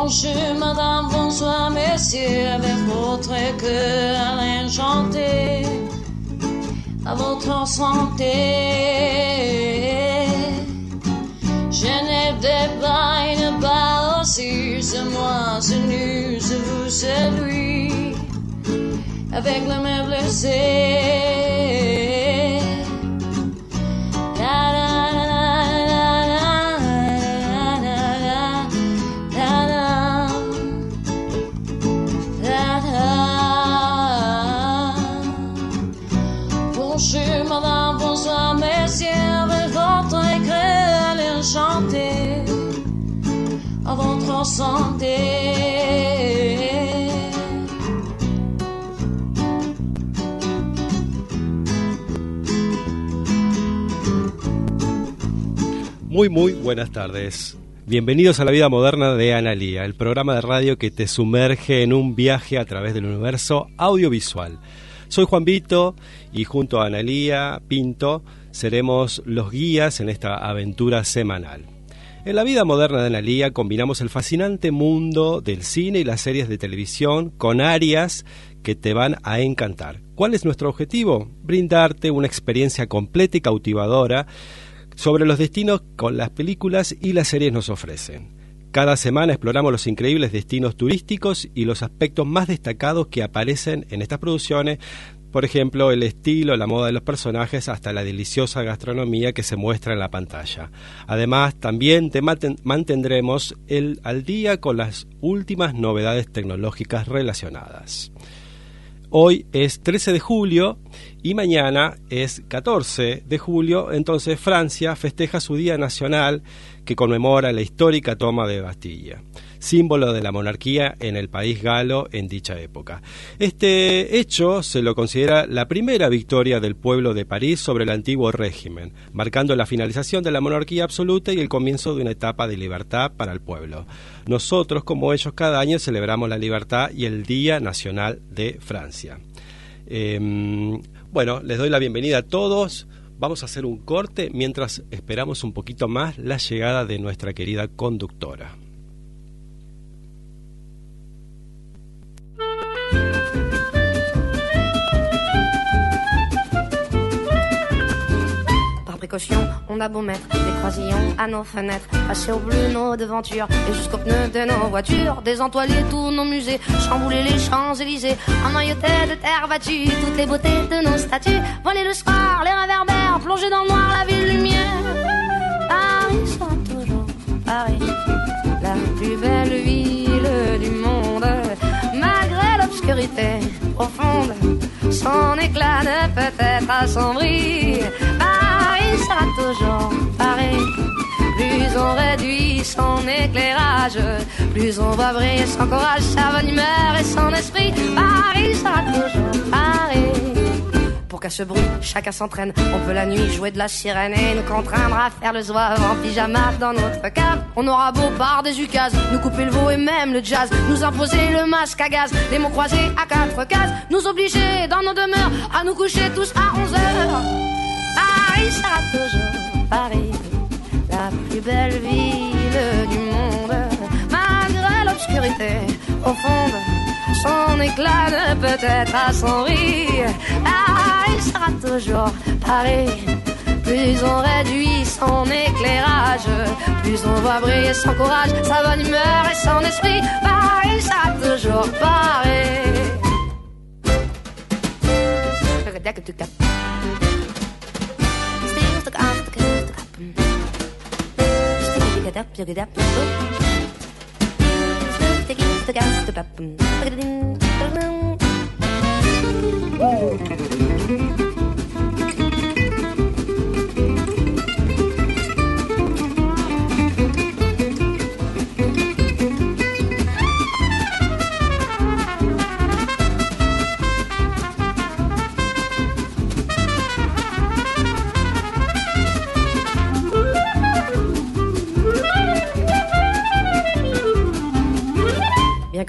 Bonjour madame, bonsoir messieurs, avec votre cœur enchanté, à votre santé. Je n'ai pas une part aussi, c'est moi, c'est nous, c'est vous, c'est lui, avec le même blessé. Bonjour madame, bonsoir messieurs, avec votre cœur enchanté, à votre santé. Muy buenas tardes. Bienvenidos a La Vida Moderna de Analía, el programa de radio que te sumerge en un viaje a través del universo audiovisual. Soy Juan Vito y junto a Analía Pinto seremos los guías en esta aventura semanal. En La Vida Moderna de Analía combinamos el fascinante mundo del cine y las series de televisión con áreas que te van a encantar. ¿Cuál es nuestro objetivo? Brindarte una experiencia completa y cautivadora sobre los destinos que las películas y las series nos ofrecen. Cada semana exploramos los increíbles destinos turísticos y los aspectos más destacados que aparecen en estas producciones, por ejemplo, el estilo, la moda de los personajes, hasta la deliciosa gastronomía que se muestra en la pantalla. Además, también te mantendremos al día con las últimas novedades tecnológicas relacionadas. Hoy es 13 de julio y mañana es 14 de julio, entonces Francia festeja su Día Nacional que conmemora la histórica toma de Bastilla, símbolo de la monarquía en el país galo en dicha época. Este hecho se lo considera la primera victoria del pueblo de París sobre el antiguo régimen, marcando la finalización de la monarquía absoluta y el comienzo de una etapa de libertad para el pueblo. Nosotros, como ellos, cada año celebramos la libertad y el Día Nacional de Francia. Bueno, les doy la bienvenida a todos. Vamos a hacer un corte mientras esperamos un poquito más la llegada de nuestra querida conductora. On a beau mettre des croisillons à nos fenêtres, passer au bleu nos devantures et jusqu'aux pneus de nos voitures, désentoiler tous nos musées, chambouler les Champs-Élysées, emmailloter de terre battue toutes les beautés de nos statues, voler le soir, les réverbères, plonger dans le noir la ville lumière. Paris sera toujours Paris, la plus belle ville du monde, malgré l'obscurité profonde, son éclat ne peut être assombri. Paris sera toujours Paris. Plus on réduit son éclairage, plus on va briller son courage, sa bonne humeur et son esprit. Paris sera toujours Paris. Pour qu'à ce bruit, chacun s'entraîne. On peut la nuit jouer de la sirène et nous contraindre à faire le zouave en pyjama dans notre cave. On aura beau par des ukases, nous couper le veau et même le jazz, nous imposer le masque à gaz, les mots croisés à 4 cases, nous obliger dans nos demeures à nous coucher tous à 11 heures. Paris sera toujours Paris, la plus belle ville du monde, malgré l'obscurité profonde, son éclat ne peut être assombri. Paris sera toujours Paris. Plus on réduit son éclairage, plus on voit briller son courage, sa bonne humeur et son esprit. Paris sera toujours Paris.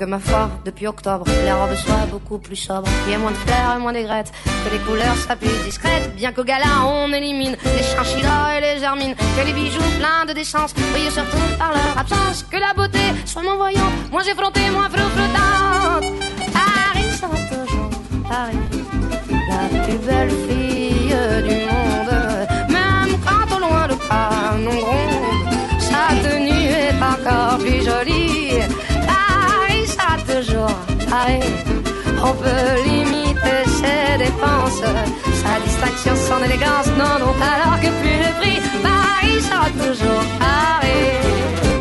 que ma foi, depuis octobre, les robes soient beaucoup plus sobres, qu'il y ait moins de fleurs et moins d'aigrettes, que les couleurs soient plus discrètes, bien qu'au gala on élimine les chinchillas et les hermines, que les bijoux pleins de décence brillent surtout par leur absence, que la beauté soit moins voyante, moins effrontée, moins flottante. Paris sera toujours Paris, la plus belle fille du monde, même quand au loin le canon gronde, sa tenue est encore plus jolie. Paris sera toujours Paris, on peut limiter ses dépenses, sa distinction, son élégance, non, non, alors que plus le prix, Paris sera toujours Paris.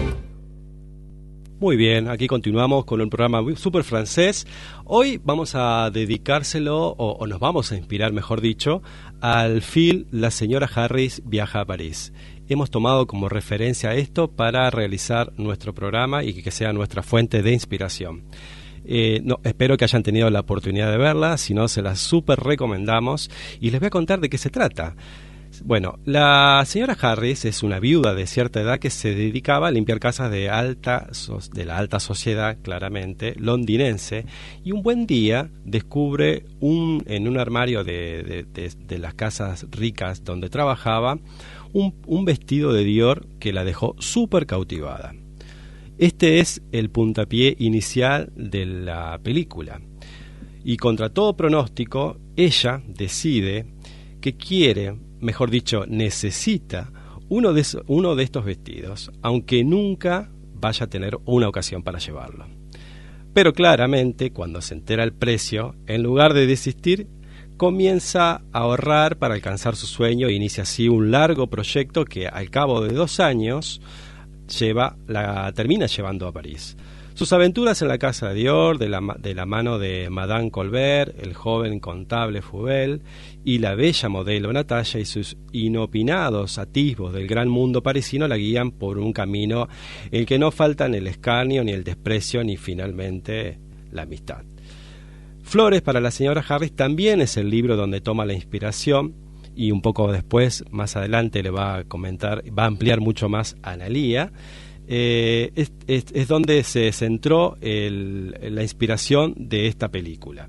Muy bien, aquí continuamos con un programa súper francés. Hoy vamos a dedicárselo, o nos vamos a inspirar, mejor dicho, al film La señora Harris viaja a París. Hemos tomado como referencia esto para realizar nuestro programa y que sea nuestra fuente de inspiración. Espero que hayan tenido la oportunidad de verla, si no se la súper recomendamos y les voy a contar de qué se trata. Bueno, la señora Harris es una viuda de cierta edad que se dedicaba a limpiar casas de la alta sociedad, claramente, londinense, y un buen día descubre en un armario de las casas ricas donde trabajaba un vestido de Dior que la dejó súper cautivada. Este es el puntapié inicial de la película. Y contra todo pronóstico, ella decide que quiere, mejor dicho, necesita uno de estos vestidos, aunque nunca vaya a tener una ocasión para llevarlo. Pero claramente, cuando se entera el precio, en lugar de desistir, comienza a ahorrar para alcanzar su sueño e inicia así un largo proyecto que al cabo de 2 años termina llevando a París. Sus aventuras en la casa de Dior, de la mano de Madame Colbert, el joven contable Fubel y la bella modelo Natalia y sus inopinados atisbos del gran mundo parisino la guían por un camino en el que no faltan el escarnio, ni el desprecio, ni finalmente la amistad. Flores para la señora Harris también es el libro donde toma la inspiración y un poco después, más adelante, le va a ampliar mucho más Analía. Es donde se centró la inspiración de esta película.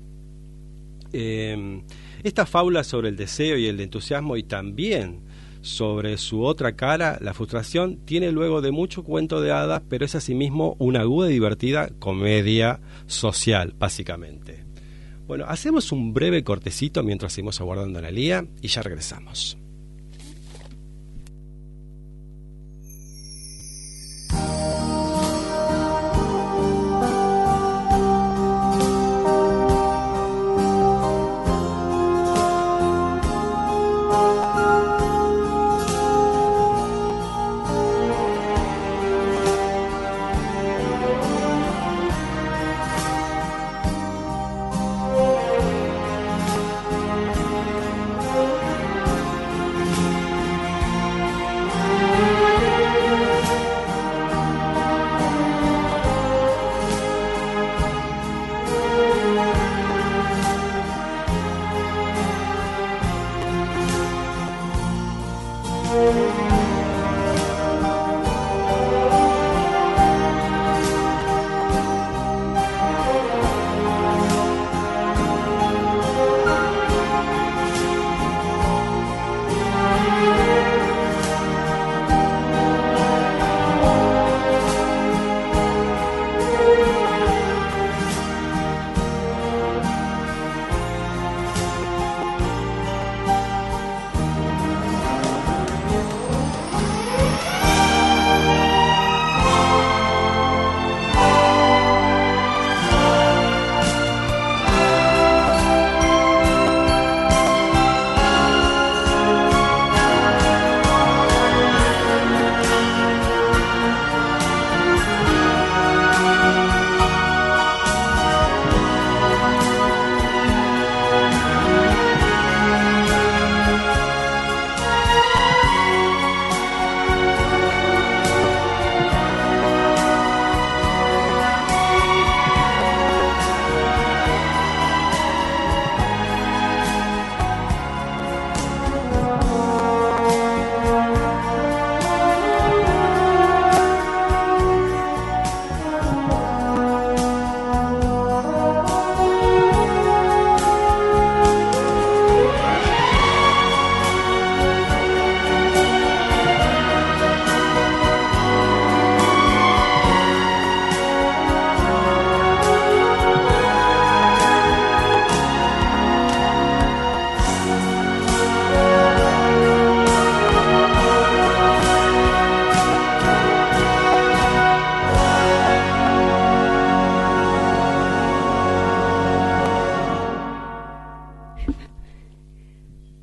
Esta fábula sobre el deseo y el entusiasmo y también sobre su otra cara, la frustración, tiene luego de mucho cuento de hadas, pero es asimismo una aguda y divertida comedia social, básicamente. Bueno, hacemos un breve cortecito mientras seguimos aguardando a Analía y ya regresamos.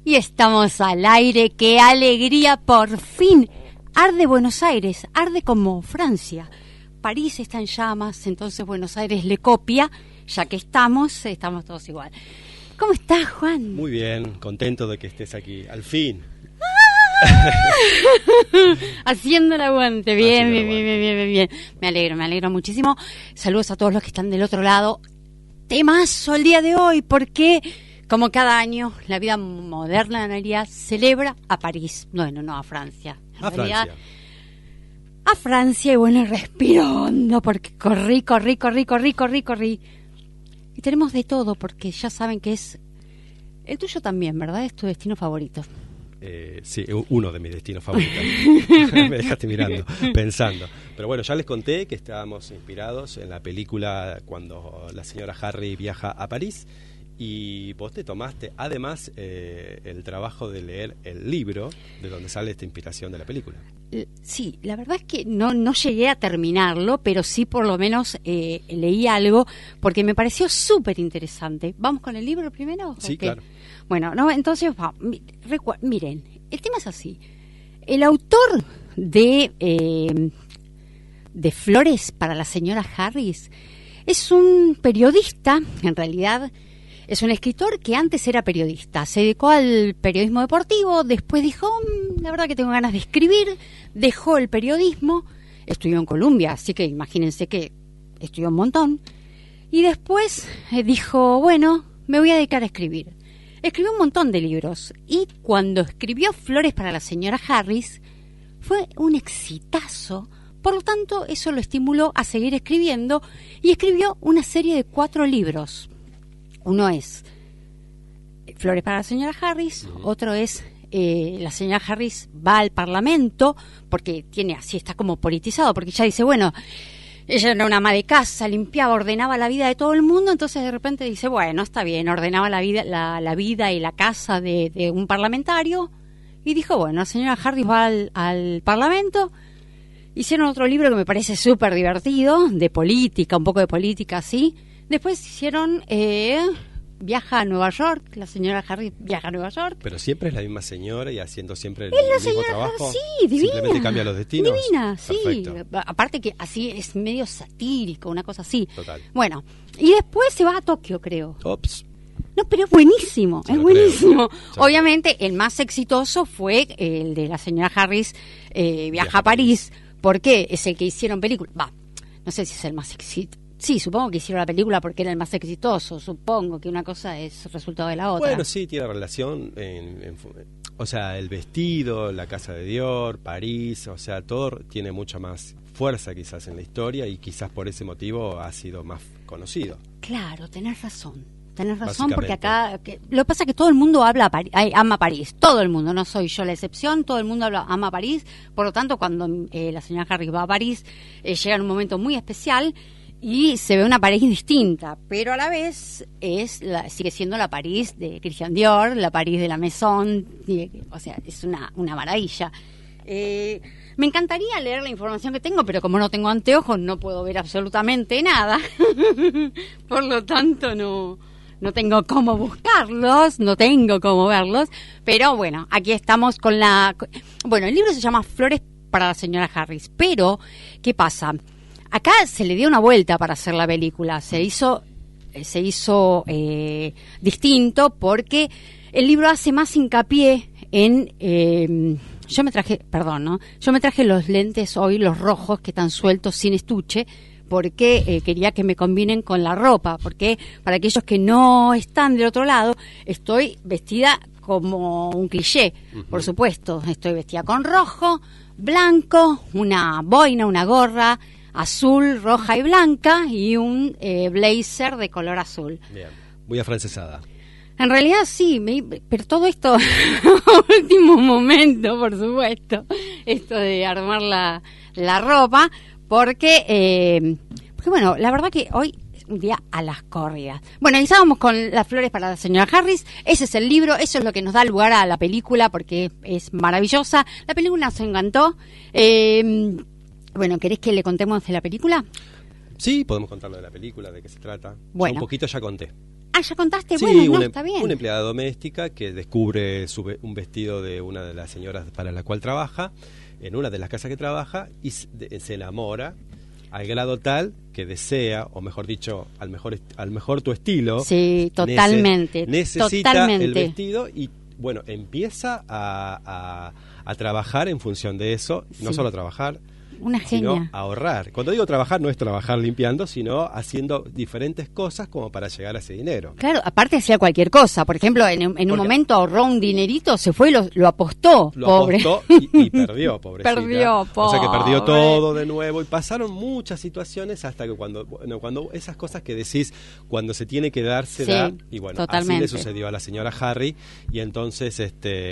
Y estamos al aire, qué alegría, por fin. Arde Buenos Aires, arde como Francia. París está en llamas, entonces Buenos Aires le copia, ya que estamos todos igual. ¿Cómo estás, Juan? Muy bien, contento de que estés aquí, al fin. Haciendo el aguante, bien. Me alegro muchísimo. Saludos a todos los que están del otro lado. Temazo el día de hoy, porque como cada año la vida moderna de Analía celebra a París, bueno, no a Francia. A Francia, y bueno, respiro hondo porque corrí. Y tenemos de todo, porque ya saben que es el tuyo también, ¿verdad? Es tu destino favorito. Sí, uno de mis destinos favoritos. Me dejaste mirando, pensando. Pero bueno, ya les conté que estábamos inspirados en la película cuando la señora Harry viaja a París. Y vos te tomaste, además, el trabajo de leer el libro de donde sale esta inspiración de la película. Sí, la verdad es que no llegué a terminarlo, pero sí por lo menos leí algo, porque me pareció súper interesante. ¿Vamos con el libro primero? Sí, okay. Claro. Bueno, no, entonces, miren, el tema es así. El autor de Flores para la señora Harris es un periodista, en realidad. Es un escritor que antes era periodista, se dedicó al periodismo deportivo, después dijo, la verdad que tengo ganas de escribir, dejó el periodismo, estudió en Columbia, así que imagínense que estudió un montón, y después dijo, bueno, me voy a dedicar a escribir. Escribió un montón de libros, y cuando escribió Flores para la señora Harris, fue un exitazo. Por lo tanto, eso lo estimuló a seguir escribiendo, y escribió una serie de 4 libros. Uno es Flores para la señora Harris, otro es la señora Harris va al Parlamento, porque está como politizado, porque ya dice, bueno, ella era una ama de casa, limpiaba, ordenaba la vida de todo el mundo, entonces de repente dice, bueno, está bien, ordenaba la vida y la casa de un parlamentario, y dijo, bueno, la señora Harris va al Parlamento. Hicieron otro libro que me parece súper divertido, de política, un poco de política así. Después hicieron Viaja a Nueva York, la señora Harris viaja a Nueva York. Pero siempre es la misma señora y haciendo siempre el mismo trabajo. Sí, divina. Simplemente cambia los destinos. Divina, sí. Perfecto. Aparte que así es medio satírico, una cosa así. Total. Bueno, y después se va a Tokio, creo. Ops. No, pero es buenísimo, Sí, es buenísimo. Creo. Obviamente el más exitoso fue el de la señora Harris viaja a París, porque es el que hicieron película. No sé si es el más exitoso. Sí, supongo que hicieron la película porque era el más exitoso. Supongo que una cosa es resultado de la otra. Bueno, sí, tiene relación. O sea, el vestido, la casa de Dior, París, o sea, todo tiene mucha más fuerza quizás en la historia y quizás por ese motivo ha sido más conocido. Claro, tenés razón porque acá lo que pasa es que todo el mundo ama París, todo el mundo, no soy yo la excepción, todo el mundo ama París, por lo tanto cuando la señora Harris va a París llega en un momento muy especial y se ve una París distinta, pero a la vez sigue siendo la París de Christian Dior, la París de la Maison, o sea, es una maravilla. Me encantaría leer la información que tengo, pero como no tengo anteojos no puedo ver absolutamente nada. Por lo tanto no tengo cómo buscarlos, no tengo cómo verlos, pero bueno, aquí estamos con bueno, el libro se llama Flores para la señora Harris, pero ¿qué pasa? Acá se le dio una vuelta para hacer la película, se hizo distinto porque el libro hace más hincapié en... Yo me traje los lentes hoy, los rojos que están sueltos sin estuche, porque quería que me combinen con la ropa, porque para aquellos que no están del otro lado, estoy vestida como un cliché, por supuesto, estoy vestida con rojo, blanco, una boina, una gorra, azul, roja y blanca y un blazer de color azul. Bien, muy afrancesada. En realidad sí, pero todo esto último momento, por supuesto, esto de armar la ropa, porque bueno, la verdad que hoy es un día a las corridas. Bueno, estábamos con las flores para la señora Harris, ese es el libro, eso es lo que nos da lugar a la película, porque es maravillosa. La película nos encantó. Bueno, ¿querés que le contemos de la película? Sí, podemos contarlo de la película, de qué se trata. Bueno. Yo un poquito ya conté. Ah, ya contaste, Sí, bueno, no, está bien. una empleada doméstica que descubre un vestido de una de las señoras para la cual trabaja, en una de las casas que trabaja, y se enamora al grado tal que desea, o mejor dicho, al mejor tu estilo. Sí, totalmente. Necesita totalmente. el vestido y, bueno, empieza a trabajar en función de eso, no Sí. solo trabajar, Una sino genia. ahorrar. Cuando digo trabajar, no es trabajar limpiando, sino haciendo diferentes cosas como para llegar a ese dinero. Claro, aparte hacía cualquier cosa. Por ejemplo, en un Porque- momento ahorró un dinerito, se fue y lo apostó, Lo pobre. apostó y perdió, pobrecita. Perdió, O sea que perdió pobre. todo de nuevo y pasaron muchas situaciones hasta que cuando esas cosas que decís, cuando se tiene que dar, se Sí, da. Y bueno, totalmente. así le sucedió a la señora Harry y entonces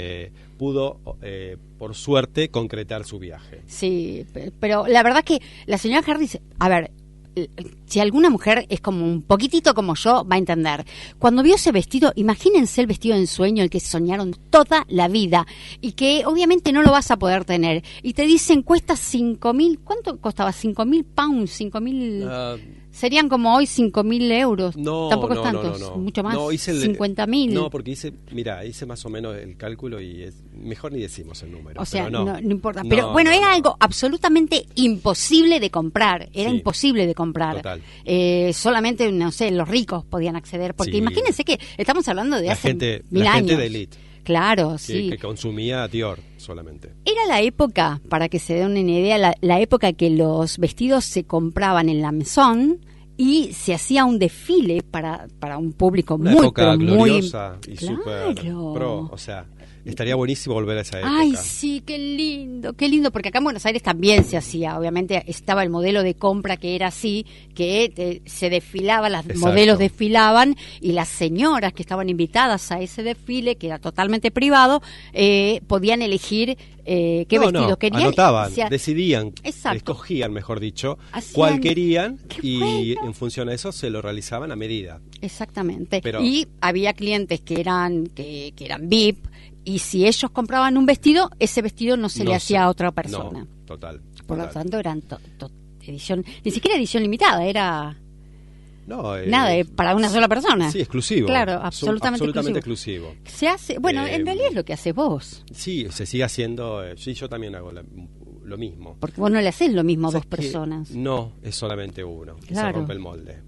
pudo, por suerte, concretar su viaje. Sí, pero la verdad que la señora Harris, a ver, si alguna mujer es como un poquitito como yo, va a entender. Cuando vio ese vestido, imagínense el vestido de ensueño, el que soñaron toda la vida y que obviamente no lo vas a poder tener. Y te dicen, cuesta 5.000, ¿cuánto costaba? 5.000 pounds, 5.000... Serían como hoy 5.000 euros. No, Tampoco no, es tanto, no. mucho más. No, hice 50.000. No, porque hice más o menos el cálculo y mejor ni decimos el número. O sea, pero no importa. No, Pero bueno, no, era no. algo absolutamente imposible de comprar. Era Sí. imposible de comprar. Total. Solamente, no sé, los ricos podían acceder. Porque Sí. imagínense que estamos hablando de La hace gente, 1000 la años. gente de élite Claro, sí. que consumía Dior solamente. Era la época, para que se den una idea, la época que los vestidos se compraban en la Maison y se hacía un desfile para un público Una muy, época pero muy... gloriosa y súper Claro. pro. O sea, estaría buenísimo volver a esa época. Ay, sí, qué lindo, porque acá en Buenos Aires también se hacía, obviamente estaba el modelo de compra que era así, que se desfilaba, las Exacto. modelos desfilaban y las señoras que estaban invitadas a ese desfile, que era totalmente privado, podían elegir qué vestido querían. Anotaban, O sea, decidían, Exacto. escogían, mejor dicho, Hacían- cuál querían ¡Qué y bueno! en función a eso se lo realizaban a medida. Exactamente. Pero- y había clientes que eran VIP, y si ellos compraban un vestido, ese vestido no se le hacía a otra persona. No, total. Por lo total. tanto, eran edición, ni siquiera edición limitada, era No, nada, para una sola persona. Sí, exclusivo. Claro, absolutamente exclusivo. Se hace, bueno, en realidad es lo que haces vos, Sí, se sigue haciendo. Sí, yo también hago lo mismo. porque vos no le haces lo mismo a dos ¿Sabes qué? personas. No, es solamente uno. Que Claro. se rompe el molde.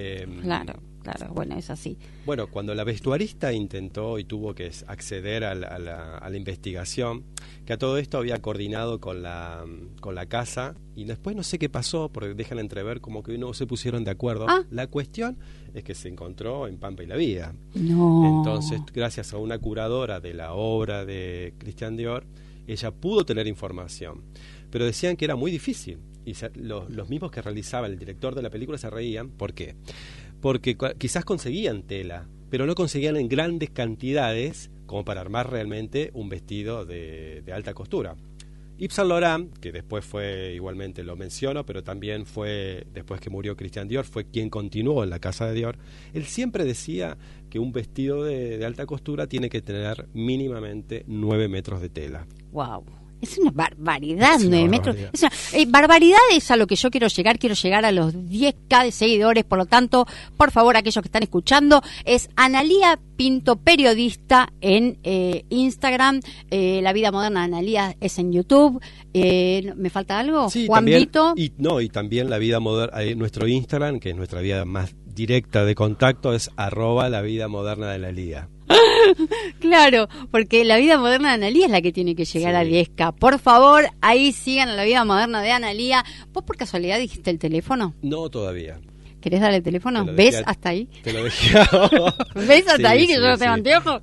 Claro, bueno, es así. Bueno, cuando la vestuarista intentó y tuvo que acceder a la investigación, que a todo esto había coordinado con la casa, y después no sé qué pasó, porque dejan entrever como que no se pusieron de acuerdo. Ah. La cuestión es que se encontró en Pampa y la Vida. No. Entonces, gracias a una curadora de la obra de Christian Dior, ella pudo tener información. Pero decían que era muy difícil. Y los mismos que realizaba el director de la película se reían. ¿Por qué? Porque quizás conseguían tela, pero no conseguían en grandes cantidades como para armar realmente un vestido de alta costura. Yves Saint Laurent, que después fue, igualmente lo menciono, pero también fue, después que murió Christian Dior, fue quien continuó en la casa de Dior. Él siempre decía que un vestido de alta costura tiene que tener mínimamente 9 metros de tela. Wow. Es una barbaridad, Es una 9 metros. barbaridad. Es una, barbaridad es a lo que yo quiero llegar a los 10.000 de seguidores, por lo tanto, por favor, aquellos que están escuchando, es Analía Pinto, periodista en Instagram, La Vida Moderna de Analía es en YouTube. ¿Me falta algo? Sí, Juan también, Vito. y también la vida moderna, nuestro Instagram, que es nuestra vía más directa de contacto, es @la vida moderna de la Liga. Claro, porque La Vida Moderna de Analía es la que tiene que llegar Sí. a 10.000. Por favor, ahí sigan a La Vida Moderna de Analía. ¿Vos por casualidad dijiste el teléfono? No, todavía. ¿Querés darle el teléfono? Te lo ¿Ves dejé hasta ahí? Te lo dejé. ¿Ves hasta ahí que yo no tengo anteojos?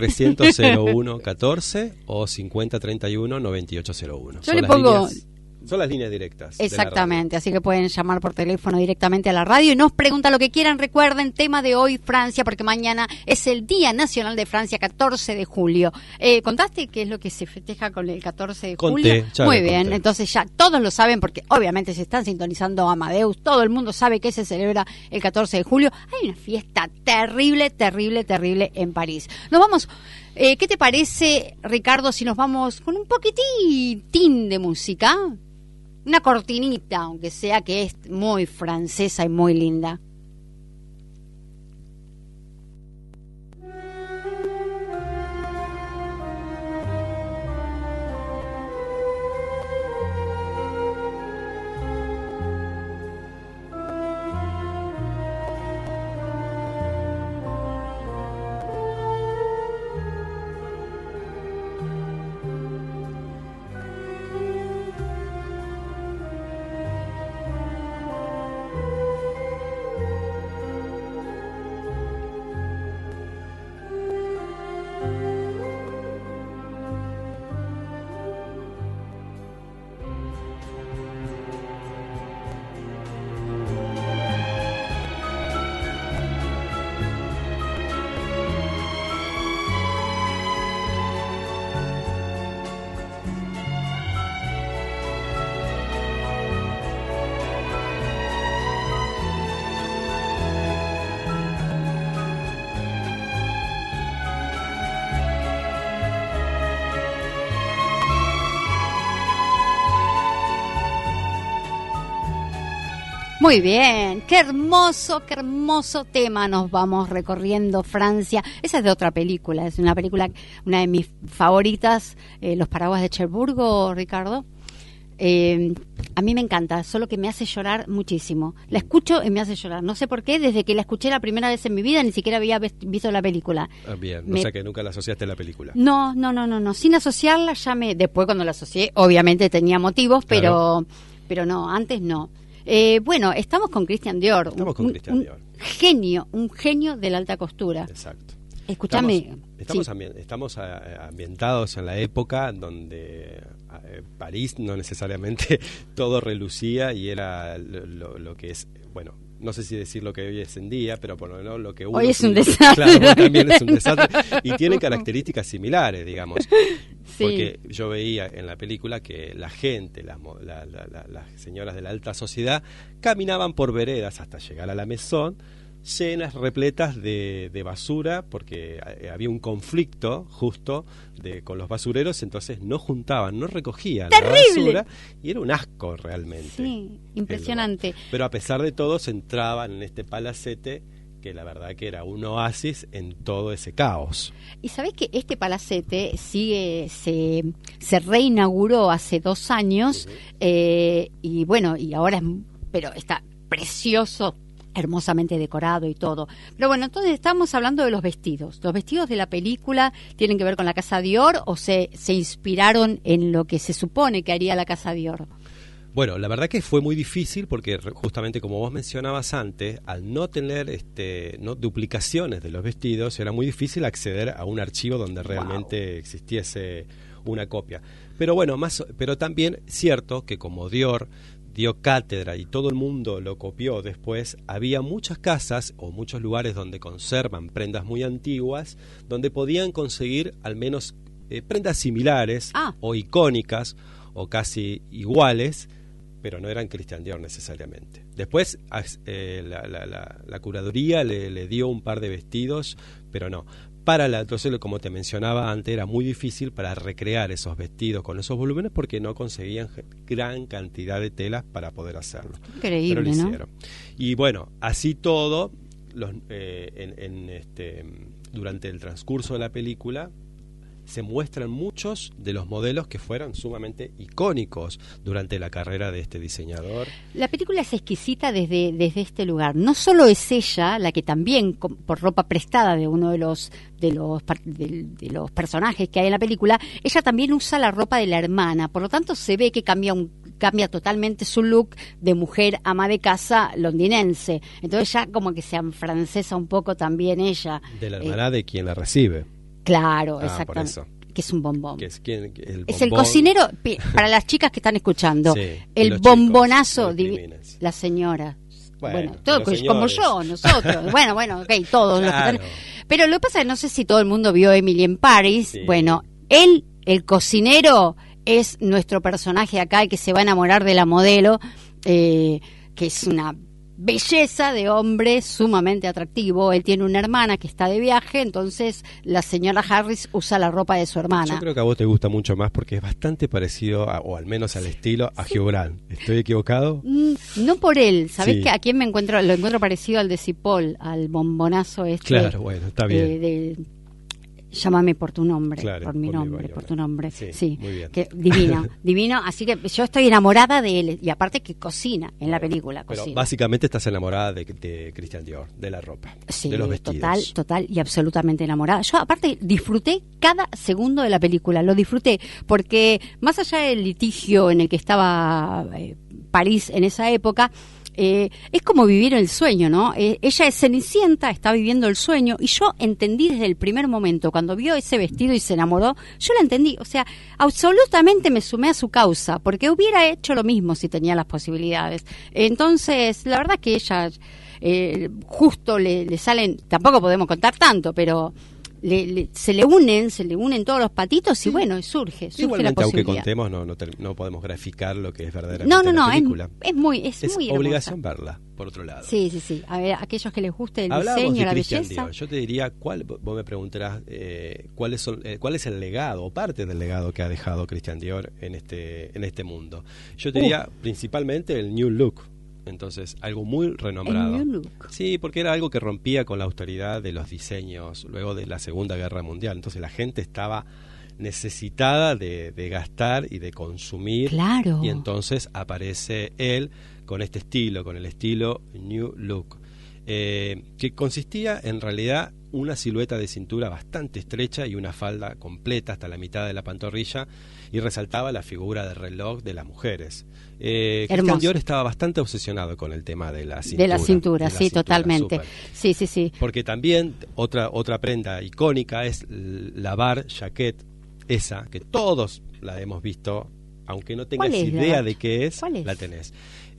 4-300-01-14 o 50-31-9801. Yo le pongo... Son las líneas directas. de la Exactamente, así que pueden llamar por teléfono directamente a la radio y nos preguntan lo que quieran. Recuerden, tema de hoy, Francia, porque mañana es el Día Nacional de Francia, 14 de julio. ¿Contaste qué es lo que se festeja con el 14 de Conté, julio? ya Muy lo bien, conté. entonces ya todos lo saben porque obviamente se están sintonizando Amadeus, todo el mundo sabe que se celebra el 14 de julio. Hay una fiesta terrible en París. Nos vamos... ¿Qué te parece, Ricardo, si nos vamos con un poquitín de música? Una cortinita, aunque sea, que es muy francesa y muy linda. Muy bien, qué hermoso tema. Nos vamos recorriendo Francia. Esa es de otra película, es una película, una de mis favoritas, Los Paraguas de Cherburgo, Ricardo. A mí me encanta, solo que me hace llorar muchísimo. La escucho y me hace llorar. No sé por qué, desde que la escuché la primera vez en mi vida ni siquiera había visto la película. Bien, o sea que nunca la asociaste a la película. No. Sin asociarla después cuando la asocié, obviamente tenía motivos, Claro. pero no, antes no. Bueno, estamos con Christian Dior. Un genio de la alta costura. Exacto. Escúchame. Estamos ambientados en la época donde París no necesariamente todo relucía y era lo que es, bueno, no sé si decir lo que hoy es en día, pero por lo menos lo que hoy es un desastre. Claro, también es un desastre y tiene características similares, digamos. Sí. Porque yo veía en la película que la gente, las señoras de la alta sociedad, caminaban por veredas hasta llegar a la Maison, llenas, repletas de basura, porque había un conflicto justo con los basureros, entonces no juntaban, no recogían la basura, y era un asco realmente. Sí, impresionante. Pero a pesar de todo se entraban en este palacete, que la verdad que era un oasis en todo ese caos. Y sabés que este palacete se reinauguró hace 2 años, y bueno, y ahora pero está precioso, hermosamente decorado y todo. Pero bueno, entonces estamos hablando de los vestidos. ¿Los vestidos de la película tienen que ver con la Casa Dior o se inspiraron en lo que se supone que haría la Casa Dior? Bueno, la verdad que fue muy difícil porque justamente como vos mencionabas antes, al no tener no duplicaciones de los vestidos, era muy difícil acceder a un archivo donde realmente existiese una copia. Pero bueno, pero también cierto que como Dior dio cátedra y todo el mundo lo copió después, había muchas casas o muchos lugares donde conservan prendas muy antiguas, donde podían conseguir al menos prendas similares o icónicas o casi iguales, pero no eran Christian Dior necesariamente. Después la curaduría le dio un par de vestidos, pero no. Entonces, como te mencionaba antes, era muy difícil para recrear esos vestidos con esos volúmenes porque no conseguían gran cantidad de telas para poder hacerlo. Increíble, pero lo ¿no? hicieron. Y bueno, así todo, durante el transcurso de la película, se muestran muchos de los modelos que fueron sumamente icónicos durante la carrera de este diseñador. La película es exquisita desde este lugar. No solo es ella la que también, por ropa prestada de uno de los personajes que hay en la película, ella también usa la ropa de la hermana. Por lo tanto, se ve que cambia totalmente su look de mujer ama de casa londinense. Entonces ya como que se afrancesa un poco también ella. De la hermana de quien la recibe. Claro, exactamente. Que es un bombón. Es el cocinero, para las chicas que están escuchando, sí, el bombonazo, la señora. Bueno, todos como yo, nosotros. bueno, ok, todos. Claro. Los que están... Pero lo que pasa es que no sé si todo el mundo vio Emily in Paris. Sí. Bueno, el cocinero, es nuestro personaje acá, el que se va a enamorar de la modelo, que es una belleza de hombre sumamente atractivo. Él tiene una hermana que está de viaje, entonces la señora Harris usa la ropa de su hermana. Yo creo que a vos te gusta mucho más porque es bastante parecido, o al menos al estilo, a Hugh Grant. ¿Estoy equivocado? No por él. ¿Sabés sí. que a quién lo encuentro parecido al de Cipoll, al bombonazo este? Claro, bueno, está bien. Llámame por tu nombre, claro, por mi nombre, por tu nombre. Sí, muy bien. Que, divino. Así que yo estoy enamorada de él. Y aparte que cocina en la película. Pero cocina. Básicamente estás enamorada de Christian Dior, de la ropa, sí, de los vestidos. Total y absolutamente enamorada. Yo aparte disfruté cada segundo de la película. Lo disfruté porque más allá del litigio en el que estaba París en esa época, es como vivir el sueño, ¿no? Ella es Cenicienta, está viviendo el sueño, y yo entendí desde el primer momento, cuando vio ese vestido y se enamoró, yo la entendí, o sea, absolutamente me sumé a su causa, porque hubiera hecho lo mismo si tenía las posibilidades. Entonces, la verdad que ella, justo le salen, tampoco podemos contar tanto, pero... se le unen todos los patitos y bueno, surge igualmente, la posibilidad. Aunque contemos, no podemos graficar lo que es verdaderamente la película. Es muy obligación hermosa. Verla, por otro lado. Sí. A ver, aquellos que les guste el Hablábamos diseño, de la Christian belleza. Dior. Yo te diría, vos me preguntarás cuál es el legado o parte del legado que ha dejado Christian Dior en este mundo. Yo te diría principalmente el New Look. Entonces, algo muy renombrado. El New Look. Sí, porque era algo que rompía con la austeridad de los diseños luego de la Segunda Guerra Mundial. Entonces la gente estaba necesitada de gastar y de consumir. Claro. Y entonces aparece él con este estilo, con el estilo New Look, que consistía en realidad una silueta de cintura bastante estrecha y una falda completa hasta la mitad de la pantorrilla, y resaltaba la figura del reloj de las mujeres. Christian Dior estaba bastante obsesionado con el tema de la cintura. De la cintura, sí, totalmente. Súper. Sí, sí, sí. Porque también otra prenda icónica es la bar jacket, esa que todos la hemos visto, aunque no tengas idea de qué es, la tenés.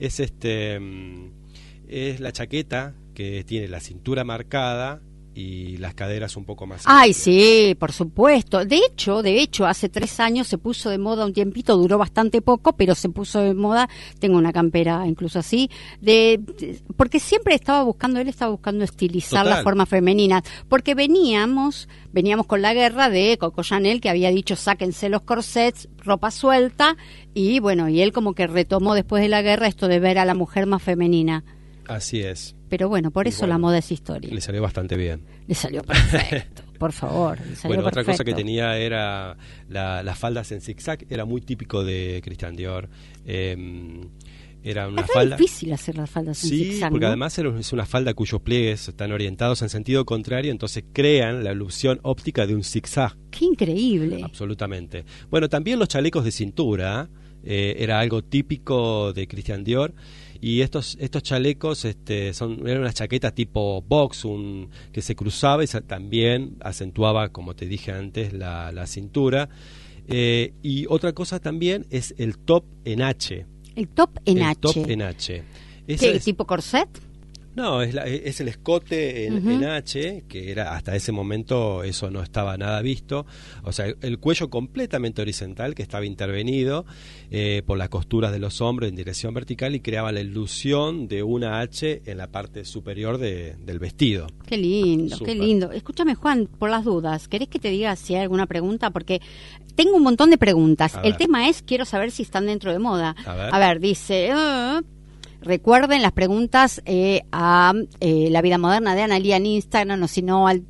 Es la chaqueta que tiene la cintura marcada y las caderas un poco más Ay, amplias. sí, por supuesto. De hecho, hace 3 años se puso de moda un tiempito, duró bastante poco, pero se puso de moda. Tengo una campera incluso así, porque siempre él estaba buscando estilizar las formas femeninas, porque veníamos con la guerra de Coco Chanel, que había dicho sáquense los corsets, ropa suelta, y bueno, y él como que retomó después de la guerra esto de ver a la mujer más femenina. Así es. Pero bueno, por eso la moda es historia. Le salió bastante bien. Le salió perfecto, por favor. Otra cosa que tenía era las faldas en zigzag, era muy típico de Christian Dior. Era una falda. Es difícil hacer las faldas en zigzag, Sí, porque ¿no? además es una falda cuyos pliegues están orientados en sentido contrario, entonces crean la ilusión óptica de un zigzag. ¡Qué increíble! Absolutamente. Bueno, también los chalecos de cintura era algo típico de Christian Dior. Y estos chalecos eran una chaqueta tipo box, que se cruzaba y también acentuaba, como te dije antes, la cintura. Y otra cosa también es el top en H. El top en H. El top en H. ¿Qué, tipo corset? No, es el escote en H, que era hasta ese momento eso no estaba nada visto. O sea, el cuello completamente horizontal, que estaba intervenido por las costuras de los hombros en dirección vertical y creaba la ilusión de una H en la parte superior del vestido. Qué lindo, Súper. qué lindo. Escúchame, Juan, por las dudas, ¿querés que te diga si hay alguna pregunta? Porque tengo un montón de preguntas. El tema es, quiero saber si están dentro de moda. A ver, dice... recuerden las preguntas a La Vida Moderna de Analía en Instagram, o si no al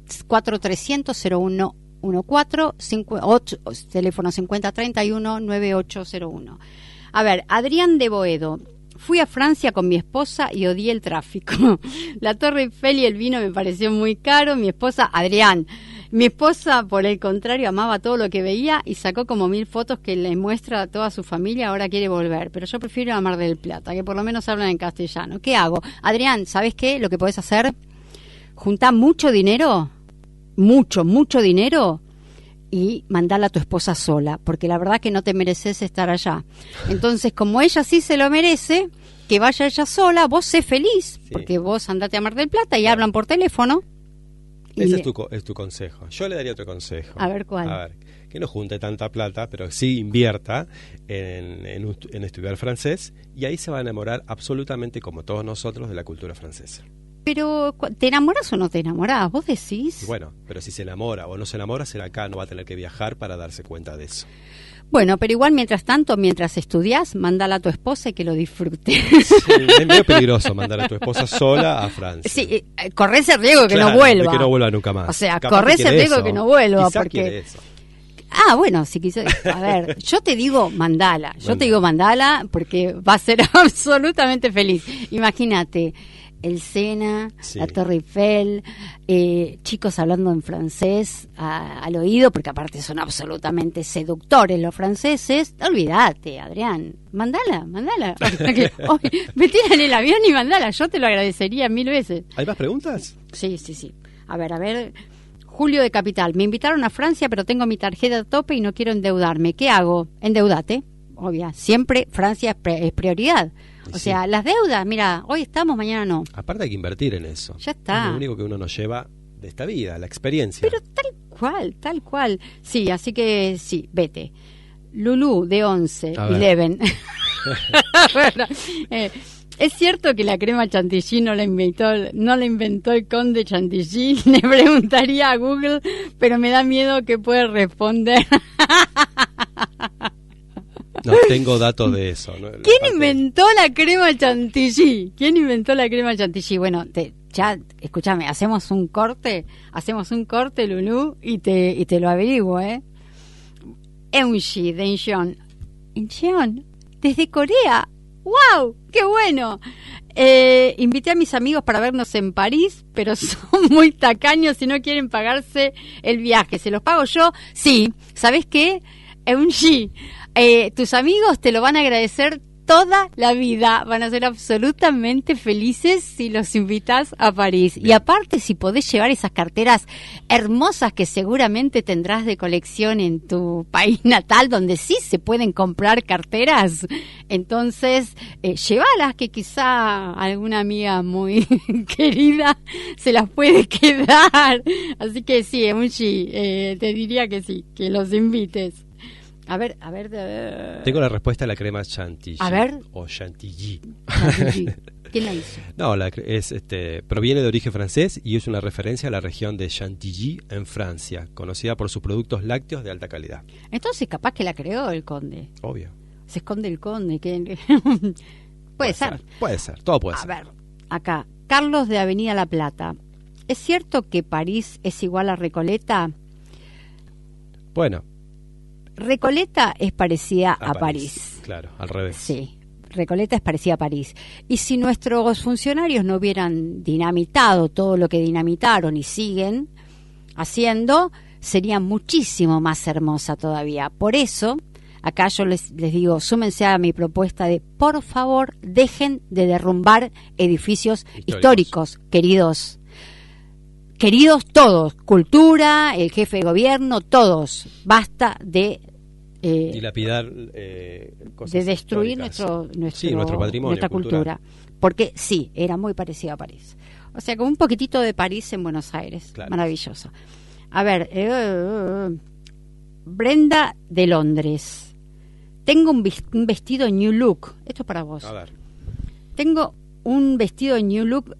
4300-0114, teléfono 5031-9801. A ver, Adrián de Boedo. Fui a Francia con mi esposa y odié el tráfico. La Torre Eiffel y el vino me pareció muy caro. Mi esposa, por el contrario, amaba todo lo que veía y sacó como 1000 fotos que le muestra a toda su familia. Ahora quiere volver, pero yo prefiero a Mar del Plata, que por lo menos hablan en castellano. ¿Qué hago? Adrián, ¿sabes qué? Lo que podés hacer, juntá mucho dinero, mucho dinero, y mandala a tu esposa sola, porque la verdad que no te mereces estar allá. Entonces, como ella sí se lo merece, que vaya ella sola, vos sé feliz, porque vos andate a Mar del Plata y hablan por teléfono. Ese es tu consejo. Yo le daría otro consejo. A ver, ¿cuál? A ver, que no junte tanta plata, pero sí invierta en estudiar francés, y ahí se va a enamorar absolutamente, como todos nosotros, de la cultura francesa. Pero, ¿te enamoras o no te enamoras? ¿Vos decís? Bueno, pero si se enamora o no se enamora, será acá, no va a tener que viajar para darse cuenta de eso. Bueno, pero igual mientras estudiás, mándala a tu esposa y que lo disfrute. Sí, es medio peligroso mandar a tu esposa sola a Francia. Sí, corres el riesgo que Claro, no vuelva. de que no vuelva nunca más. O sea, Capaz corres el riesgo que no vuelva. Quizá porque quiere eso. bueno, si quisieras. A ver, yo te digo mandala. Porque va a ser absolutamente feliz. Imagínate. El Sena, la Torre Eiffel, chicos hablando en francés al oído, porque aparte son absolutamente seductores los franceses. Olvídate, Adrián, mandala. Me tiran el avión y mandala, yo te lo agradecería 1000 veces. ¿Hay más preguntas? Sí. A ver, Julio de Capital, me invitaron a Francia, pero tengo mi tarjeta a tope y no quiero endeudarme. ¿Qué hago? Endeudate, obvia, siempre Francia es prioridad. O sea, las deudas, mira, hoy estamos, mañana no. Aparte hay que invertir en eso. Ya está. Es lo único que uno nos lleva de esta vida, la experiencia. Pero tal cual. Sí, así que sí, vete. Lulú de 11. Bueno, ¿es cierto que la crema chantilly no la inventó el conde Chantilly? Le preguntaría a Google, pero me da miedo que pueda responder. No tengo datos de eso, ¿no? ¿Quién inventó la crema chantilly? ¿Quién inventó la crema chantilly? Bueno, ya, escúchame, hacemos un corte, Lulú, y te lo averiguo, ¿eh? Eunji de Incheon. Incheon, desde Corea. ¡Wow! ¡Qué bueno! Invité a mis amigos para vernos en París, pero son muy tacaños y no quieren pagarse el viaje. ¿Se los pago yo? Sí. ¿Sabés qué? Eunji, tus amigos te lo van a agradecer toda la vida. Van a ser absolutamente felices si los invitas a París. Bien. Y aparte, si podés llevar esas carteras hermosas que seguramente tendrás de colección en tu país natal, donde sí se pueden comprar carteras, entonces llévalas, que quizá alguna amiga muy querida se las puede quedar. Así que sí, Eunji, te diría que sí, que los invites. A ver. Tengo la respuesta a la crema chantilly. A ver. O chantilly. ¿Quién la hizo? No, proviene de origen francés y es una referencia a la región de Chantilly en Francia, conocida por sus productos lácteos de alta calidad. Entonces, capaz que la creó el conde. Obvio. Se esconde el conde. Puede ser. Puede ser, todo puede ser. A ver, acá, Carlos de Avenida La Plata. ¿Es cierto que París es igual a Recoleta? Bueno. Recoleta es parecida a París. Claro, al revés. Sí, Recoleta es parecida a París. Y si nuestros funcionarios no hubieran dinamitado todo lo que dinamitaron y siguen haciendo, sería muchísimo más hermosa todavía. Por eso, acá yo les digo, súmense a mi propuesta de, por favor, dejen de derrumbar edificios históricos, queridos todos, cultura, el jefe de gobierno, todos. Basta de dilapidar cosas, de destruir nuestro patrimonio, nuestra cultura. Porque sí, era muy parecido a París. O sea, con un poquitito de París en Buenos Aires. Claro. Maravilloso. A ver, Brenda de Londres. Tengo un vestido New Look. Esto es para vos. A ver. Tengo un vestido New Look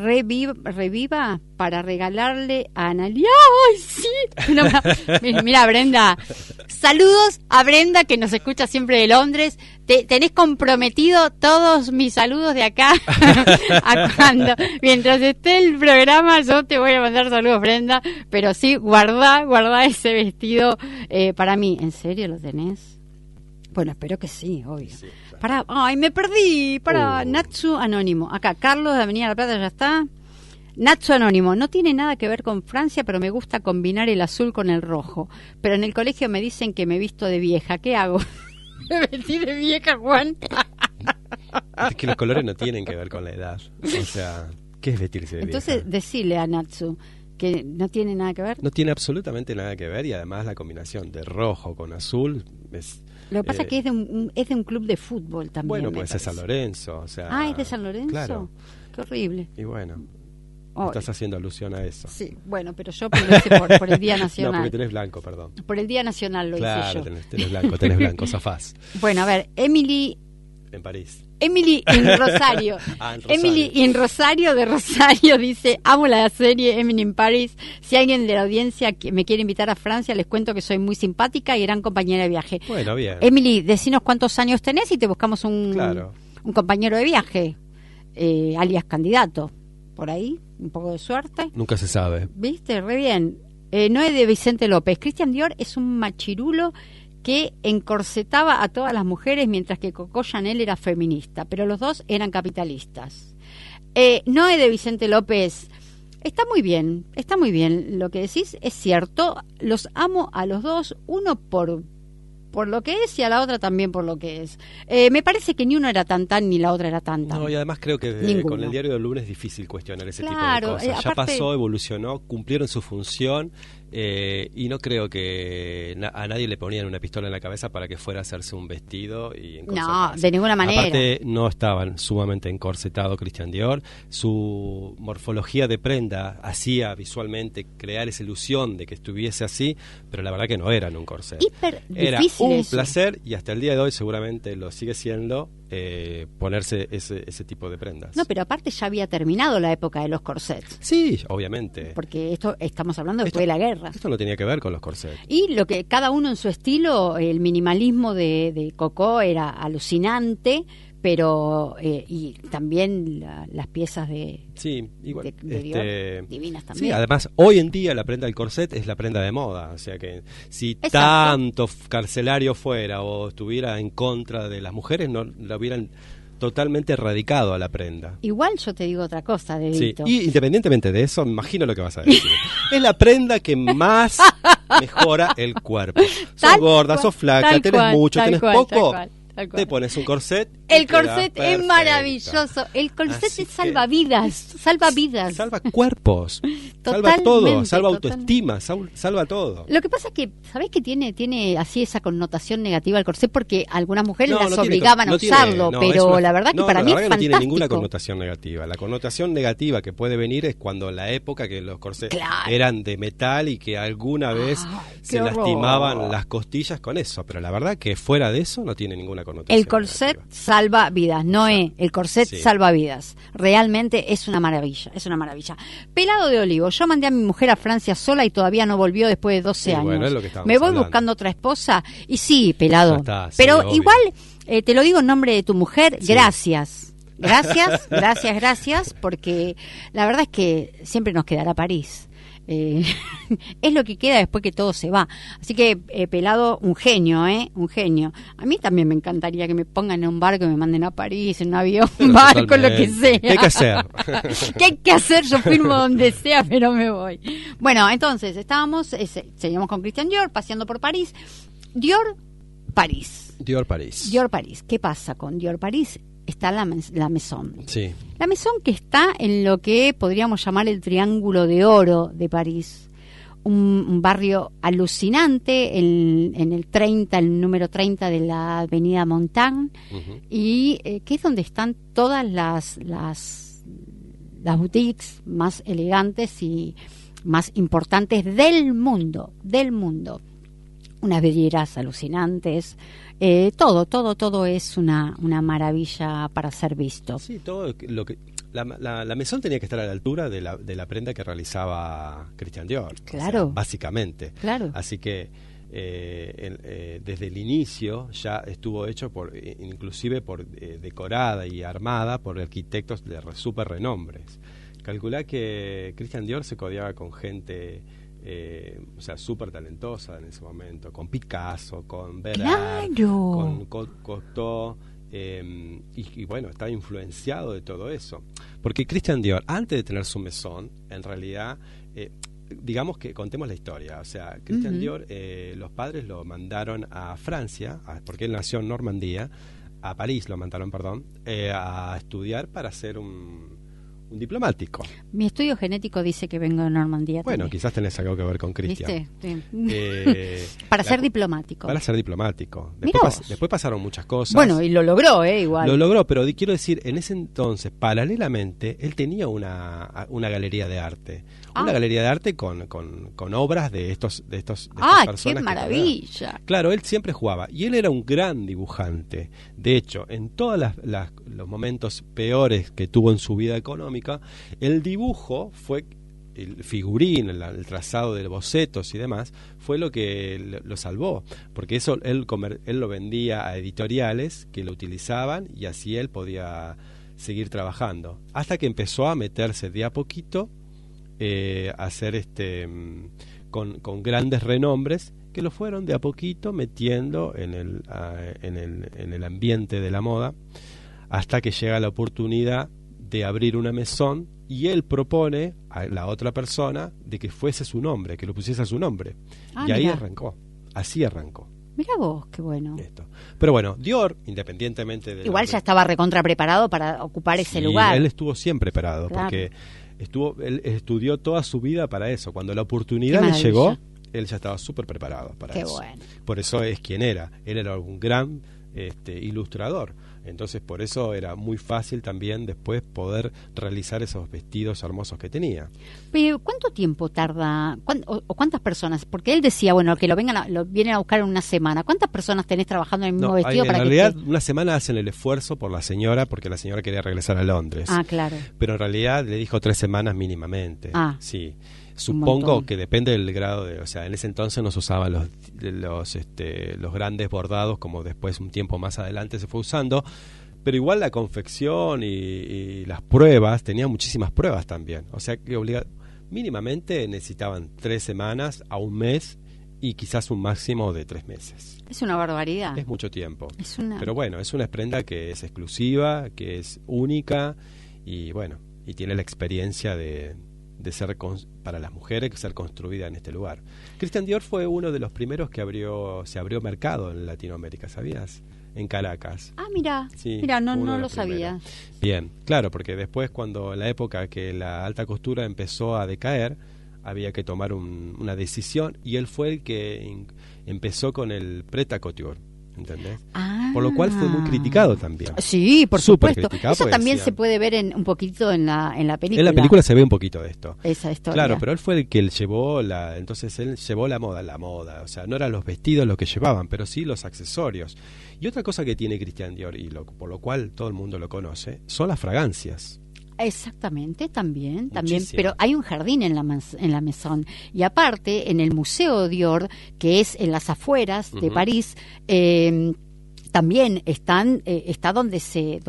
reviva para regalarle a Analia. ¡Ay, sí! No, mira, Brenda, saludos a Brenda, que nos escucha siempre de Londres. Tenés comprometido todos mis saludos de acá a cuando, mientras esté el programa, yo te voy a mandar saludos, Brenda, pero sí, guarda ese vestido para mí. ¿En serio lo tenés? Bueno, espero que sí, obvio. Sí, claro. Ay, me perdí. Natsu Anónimo. Acá, Carlos de Avenida La Plata, ya está. Natsu Anónimo. No tiene nada que ver con Francia, pero me gusta combinar el azul con el rojo. Pero en el colegio me dicen que me visto de vieja. ¿Qué hago? ¿Me vestí de vieja, Juan? Es que los colores no tienen que ver con la edad. O sea, ¿qué es vestirse de vieja? Entonces, decile a Natsu que no tiene nada que ver. No tiene absolutamente nada que ver, y además la combinación de rojo con azul es... Lo que pasa es que es de un club de fútbol también. Bueno, pues es San Lorenzo, o sea... ¿es de San Lorenzo? Claro. Qué horrible. Y bueno, estás haciendo alusión a eso. Sí, bueno, pero yo lo hice por el Día Nacional. No, porque tenés blanco, perdón. Por el Día Nacional lo hice yo. Claro, tenés blanco, zafás. Bueno, a ver, Emily... En París. Emily en Rosario. En Rosario. Emily en Rosario de Rosario dice: amo la serie Emily in Paris. Si alguien de la audiencia que me quiere invitar a Francia, les cuento que soy muy simpática y gran compañera de viaje. Bueno, bien. Emily, decinos cuántos años tenés y te buscamos un compañero de viaje, alias candidato. Por ahí, un poco de suerte. Nunca se sabe. ¿Viste? Re bien. No es de Vicente López. Christian Dior es un machirulo que encorsetaba a todas las mujeres, mientras que Coco Chanel era feminista, pero los dos eran capitalistas. Noé de Vicente López, está muy bien lo que decís, es cierto, los amo a los dos, uno por lo que es y a la otra también por lo que es. Me parece que ni uno era tan ni la otra era tan. No, y además creo que con el diario del lunes es difícil cuestionar ese tipo de cosas. Ya pasó, evolucionó, cumplieron su función. Y no creo que a nadie le ponían una pistola en la cabeza para que fuera a hacerse un vestido y encorsetarse. No, de ninguna manera. Aparte, no estaban sumamente encorsetado Christian Dior. Su morfología de prenda hacía visualmente crear esa ilusión de que estuviese así, pero la verdad que no eran un corset. Hiper era difícil un eso. placer, y hasta el día de hoy seguramente lo sigue siendo, ponerse ese tipo de prendas. No, pero aparte ya había terminado la época de los corsets. Sí, obviamente. Porque esto estamos hablando después de la guerra. Esto no tenía que ver con los corsets. Y lo que cada uno en su estilo, el minimalismo de Coco era alucinante, pero y también las piezas de igual, de Dior, divinas también. Sí, además hoy en día la prenda del corset es la prenda de moda, o sea que si tanto carcelario fuera o estuviera en contra de las mujeres, no la hubieran totalmente erradicado a la prenda. Igual yo te digo otra cosa, Dedito. Sí, y independientemente de eso, me imagino lo que vas a decir. Es la prenda que más mejora el cuerpo. Sos gorda, sos flaca, tenés mucho, tenés poco. Te pones un corset. El corset es maravilloso. El corset es salvavidas. Salva vidas. Salva cuerpos. Salva todo. Salva autoestima. Salva todo. Lo que pasa es que, ¿sabés que tiene así esa connotación negativa el corset? Porque algunas mujeres las obligaban a usarlo. Pero la verdad que para mí es fantástico. No tiene ninguna connotación negativa. La connotación negativa que puede venir es cuando en la época que los corsets eran de metal y que alguna vez se lastimaban las costillas con eso. Pero la verdad que fuera de eso no tiene ninguna connotación. El corset salva vidas, el corset salva vidas. Realmente es una maravilla, es una maravilla. Pelado de olivo, yo mandé a mi mujer a Francia sola y todavía no volvió después de 12 años. Bueno, es lo que me voy hablando. Buscando otra esposa y sí, Pelado. Está, pero obvio. igual, te lo digo en nombre de tu mujer, gracias. Gracias, porque la verdad es que siempre nos quedará París. Es lo que queda después que todo se va. Así que, Pelado, un genio, un genio. A mí también me encantaría que me pongan en un barco y me manden a París, en un avión, un barco, totalmente. lo que sea. ¿Qué hay que hacer? ¿Qué hay que hacer? Yo firmo donde sea, pero me voy. Bueno, entonces, seguimos con Christian Dior, paseando por París. Dior París. ¿Qué pasa con Dior París? Está la Maison. Sí. La Maison que está en lo que podríamos llamar el Triángulo de Oro de París. Un barrio alucinante en el número 30 de la avenida Montaigne, y que es donde están todas las boutiques más elegantes y más importantes del mundo. Unas vidrieras alucinantes, todo es una maravilla para ser visto. Sí, todo lo que la Maison tenía que estar a la altura de la prenda que realizaba Christian Dior. Claro. O sea, básicamente. Claro. Así que desde el inicio ya estuvo hecho inclusive decorada y armada por arquitectos de super renombres. Calculá que Christian Dior se codeaba con gente súper talentosa en ese momento, con Picasso, con Bernard, con Cocteau, y bueno, estaba influenciado de todo eso, porque Christian Dior, antes de tener su Maison, en realidad, digamos que contemos la historia. O sea, Christian Dior, los padres lo mandaron a Francia, porque él nació en Normandía, a París lo mandaron, a estudiar para ser un diplomático. Mi estudio genético dice que vengo de Normandía. Bueno, también. quizás tenés algo que ver con Christian. ¿Viste? Para ser diplomático. Después pasaron muchas cosas. Bueno, y lo logró, igual. Lo logró, pero quiero decir, en ese entonces, paralelamente, él tenía una galería de arte. Una galería de arte con obras de estas personas. ¡Qué maravilla! Claro, él siempre jugaba. Y él era un gran dibujante. De hecho, en todos los momentos peores que tuvo en su vida económica, el dibujo fue el figurín, el trazado de bocetos y demás, fue lo que lo salvó, porque eso él lo vendía a editoriales que lo utilizaban y así él podía seguir trabajando, hasta que empezó a meterse de a poquito a hacer con grandes renombres que lo fueron de a poquito metiendo en el ambiente de la moda, hasta que llega la oportunidad de abrir una Maison, y él propone a la otra persona de que fuese su nombre, que lo pusiese a su nombre. Y ahí así arrancó. Mira vos, qué bueno. Esto. Pero bueno, Dior, independientemente de... Igual ya estaba recontra preparado para ocupar ese lugar. Él estuvo siempre preparado, porque él estudió toda su vida para eso. Cuando la oportunidad le llegó, él ya estaba súper preparado para eso. Bueno. Por eso es quien era. Él era un gran ilustrador. Entonces por eso era muy fácil también después poder realizar esos vestidos hermosos que tenía. Pero ¿cuánto tiempo tarda? ¿O cuántas personas? Porque él decía, bueno, que lo vienen a buscar en una semana. ¿Cuántas personas tenés trabajando en el mismo vestido? En realidad una semana hacen el esfuerzo por la señora, porque la señora quería regresar a Londres. Ah, claro. Pero en realidad le dijo 3 semanas mínimamente. Ah. Sí. Supongo que depende del grado de, o sea, en ese entonces no se usaban los grandes bordados como después un tiempo más adelante se fue usando, pero igual la confección y las pruebas, tenía muchísimas pruebas también, o sea que mínimamente necesitaban 3 semanas a un mes y quizás un máximo de 3 meses. Es una barbaridad. Es mucho tiempo. Pero bueno, es una prenda que es exclusiva, que es única y bueno, y tiene la experiencia de ser para las mujeres ser construida en este lugar. Christian Dior fue uno de los primeros que se abrió mercado en Latinoamérica, ¿sabías? En Caracas. Ah, mira, sí, mira, no lo sabía. Bien, claro, porque después cuando en la época que la alta costura empezó a decaer, había que tomar una decisión y él fue el que empezó con el prêt-à-couture. ¿Entendés? Ah. Por lo cual fue muy criticado también. Sí, por supuesto. Eso también decían, se puede ver un poquito en la película. En la película se ve un poquito de esto. Esa historia. Claro, pero él fue el que llevó entonces él llevó la moda. O sea, no eran los vestidos los que llevaban, pero sí los accesorios. Y otra cosa que tiene Christian Dior, por lo cual todo el mundo lo conoce, son las fragancias. Exactamente, también, Muchísimo. Pero hay un jardín en la Maison y aparte en el Museo Dior, que es en las afueras de París, también está donde se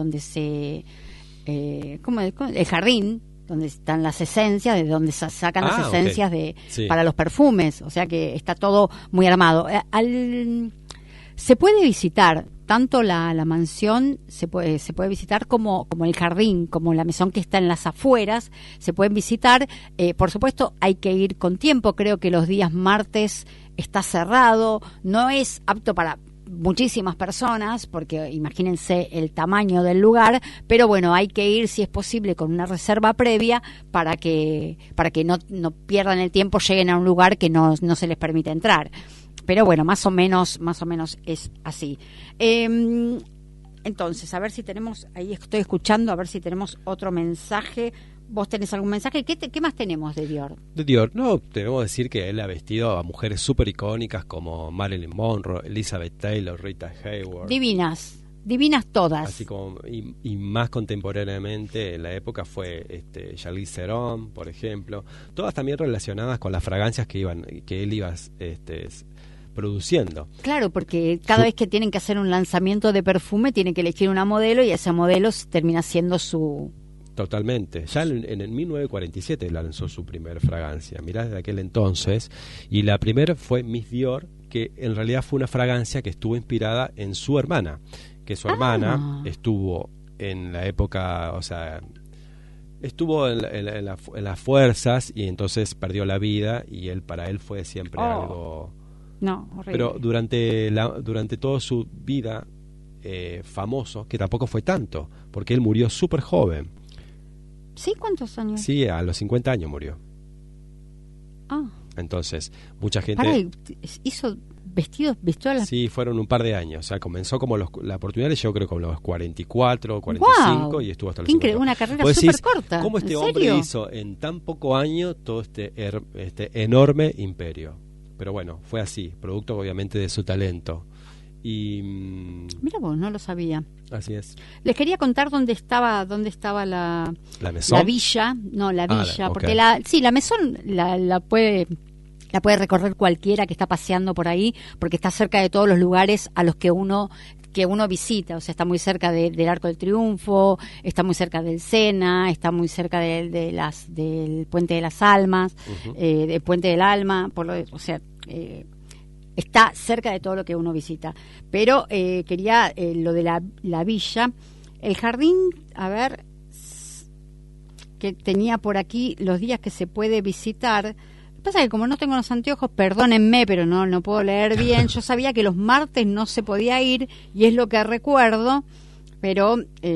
el jardín donde están las esencias, de donde sacan las esencias para los perfumes, o sea que está todo muy armado. Se puede visitar tanto la mansión, se puede visitar como el jardín, como la Maison que está en las afueras, se pueden visitar. Por supuesto, hay que ir con tiempo. Creo que los días martes está cerrado, no es apto para muchísimas personas, porque imagínense el tamaño del lugar, pero bueno, hay que ir si es posible con una reserva previa para que no pierdan el tiempo, lleguen a un lugar que no se les permite entrar. Pero bueno, más o menos es así. Entonces, a ver si tenemos, ahí estoy escuchando, a ver si tenemos otro mensaje. ¿Vos tenés algún mensaje? ¿Qué más tenemos de Dior? De Dior, debemos decir que él ha vestido a mujeres súper icónicas como Marilyn Monroe, Elizabeth Taylor, Rita Hayworth. Divinas todas. Así como, y más contemporáneamente en la época fue Charlize Theron, por ejemplo. Todas también relacionadas con las fragancias que él iba produciendo. Claro, porque cada vez que tienen que hacer un lanzamiento de perfume tienen que elegir una modelo y esa modelo termina siendo su... Totalmente. Ya en el 1947 lanzó su primer fragancia. Mirá, desde aquel entonces. Y la primera fue Miss Dior, que en realidad fue una fragancia que estuvo inspirada en su hermana. Que su hermana estuvo en la época, o sea, estuvo en las fuerzas y entonces perdió la vida y para él fue siempre algo... No, horrible. Pero durante toda su vida famoso, que tampoco fue tanto, porque él murió súper joven. ¿Sí? ¿Cuántos años? Sí, a los 50 años murió. Entonces, mucha gente... ¿Hizo vistió a las... Sí, fueron un par de años. O sea, comenzó como la oportunidad le llegó creo como los 44, 45 wow. Y estuvo hasta los 50. Una carrera súper corta. ¿Cómo este hombre hizo en tan poco año todo este enorme imperio? Pero bueno, fue así, producto obviamente de su talento. Y mira vos, no lo sabía. Así es. Les quería contar dónde estaba la Maison. La villa, porque la Maison la puede recorrer cualquiera que está paseando por ahí, porque está cerca de todos los lugares a los que uno visita, o sea, está muy cerca del Arco del Triunfo, está muy cerca del Sena, está muy cerca del Puente de las Almas, del Puente del Alma, está cerca de todo lo que uno visita. Pero quería lo de la villa, el jardín, a ver, que tenía por aquí los días que se puede visitar. Lo que pasa es que como no tengo los anteojos, perdónenme, pero no puedo leer bien. Yo sabía que los martes no se podía ir y es lo que recuerdo, pero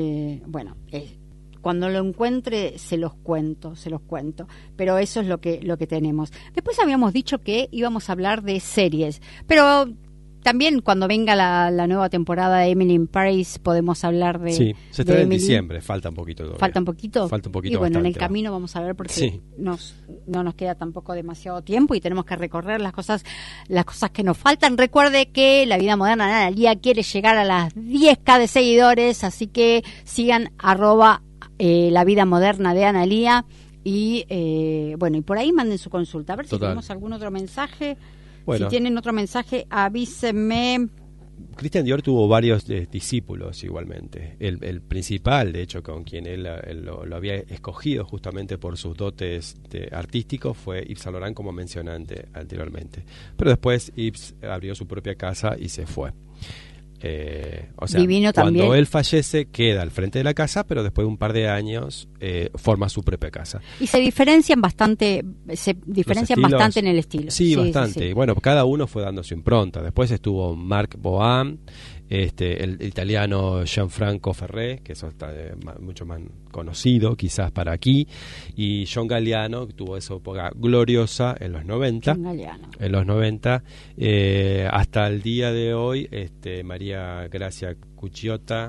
cuando lo encuentre se los cuento, pero eso es lo que tenemos. Después habíamos dicho que íbamos a hablar de series, pero también cuando venga la nueva temporada de Emily in Paris podemos hablar de... Sí, se estrena en diciembre, falta un poquito todavía. ¿Falta un poquito? Falta un poquito. Y bueno, bastante, en el camino vamos a ver porque sí. no nos queda tampoco demasiado tiempo y tenemos que recorrer las cosas que nos faltan. Recuerde que La Vida Moderna de Analía quiere llegar a las 10.000 de seguidores, así que sigan @La Vida Moderna de Analía y bueno, y por ahí manden su consulta. A ver si tenemos algún otro mensaje. Bueno. Si tienen otro mensaje, avísenme. Christian Dior tuvo varios discípulos igualmente. El principal, de hecho, con quien él lo había escogido justamente por sus dotes artísticos, fue Yves Saint Laurent, como mencioné anteriormente. Pero después Yves abrió su propia casa y se fue. O sea, Divino cuando también. Él fallece, queda al frente de la casa, pero después de un par de años forma su propia casa. Y se diferencian bastante en el estilo. Sí, bastante. Sí. Y bueno, cada uno fue dando su impronta. Después estuvo Marc Boham, el italiano Gianfranco Ferré, que eso está mucho más conocido quizás para aquí, y John Galliano, que tuvo esa época gloriosa en los 90. En los 90, hasta el día de hoy, María Gracia Cuccinota.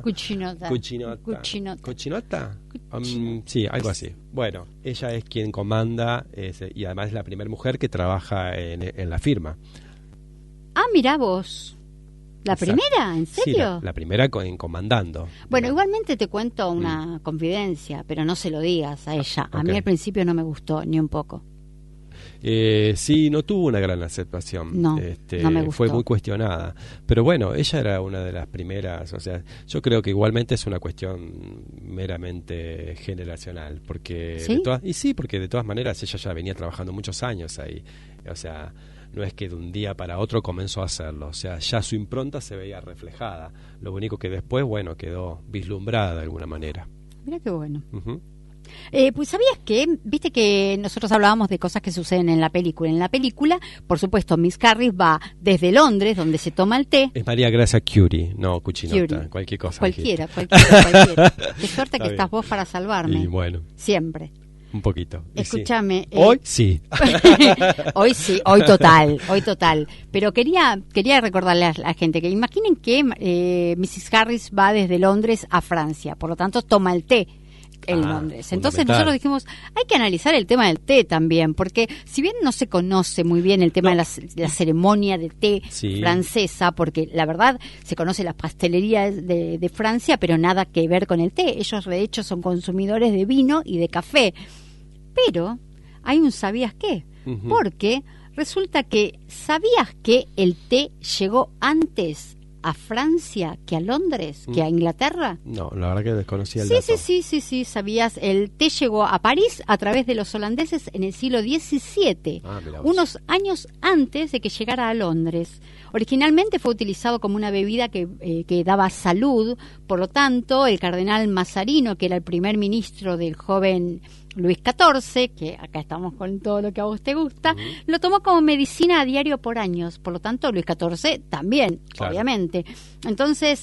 Sí, algo así. Bueno, ella es quien comanda y además es la primera mujer que trabaja en la firma. Ah, mirá vos. ¿La primera? ¿En serio? Sí, la primera comandando. Bueno, igualmente te cuento una confidencia, pero no se lo digas a ella. A mí al principio no me gustó ni un poco. Sí, no tuvo una gran aceptación. No me gustó. Fue muy cuestionada. Pero bueno, ella era una de las primeras. O sea, yo creo que igualmente es una cuestión meramente generacional. Porque porque de todas maneras ella ya venía trabajando muchos años ahí. O sea, no es que de un día para otro comenzó a hacerlo, o sea, ya su impronta se veía reflejada. Lo único que después, bueno, quedó vislumbrada de alguna manera. Mira qué bueno. Uh-huh. Pues ¿sabías qué? Viste que nosotros hablábamos de cosas que suceden en la película. En la película, por supuesto, Miss Harris va desde Londres, donde se toma el té. Es María Gracia Curie, no Cuccinota, cualquier cosa. Cualquiera. Qué suerte que estás vos para salvarme. Y bueno. Siempre. Un poquito. Escúchame. Hoy sí. hoy total. Pero quería recordarle a la gente que imaginen que Mrs. Harris va desde Londres a Francia, por lo tanto toma el té en Londres. Entonces nosotros dijimos, hay que analizar el tema del té también, porque si bien no se conoce muy bien el tema de la ceremonia de té francesa, porque la verdad se conoce las pastelerías de Francia, pero nada que ver con el té. Ellos de hecho son consumidores de vino y de café. Pero hay un ¿sabías qué? Uh-huh. Porque resulta que ¿sabías que el té llegó antes a Francia que a Londres, que a Inglaterra? No, la verdad que desconocía el dato. Sí, sabías, el té llegó a París a través de los holandeses en el siglo XVII, unos años antes de que llegara a Londres. Originalmente fue utilizado como una bebida que daba salud, por lo tanto, el cardenal Mazarino, que era el primer ministro del joven Luis XIV, que acá estamos con todo lo que a vos te gusta, lo tomó como medicina a diario por años. Por lo tanto, Luis XIV también, obviamente. Entonces,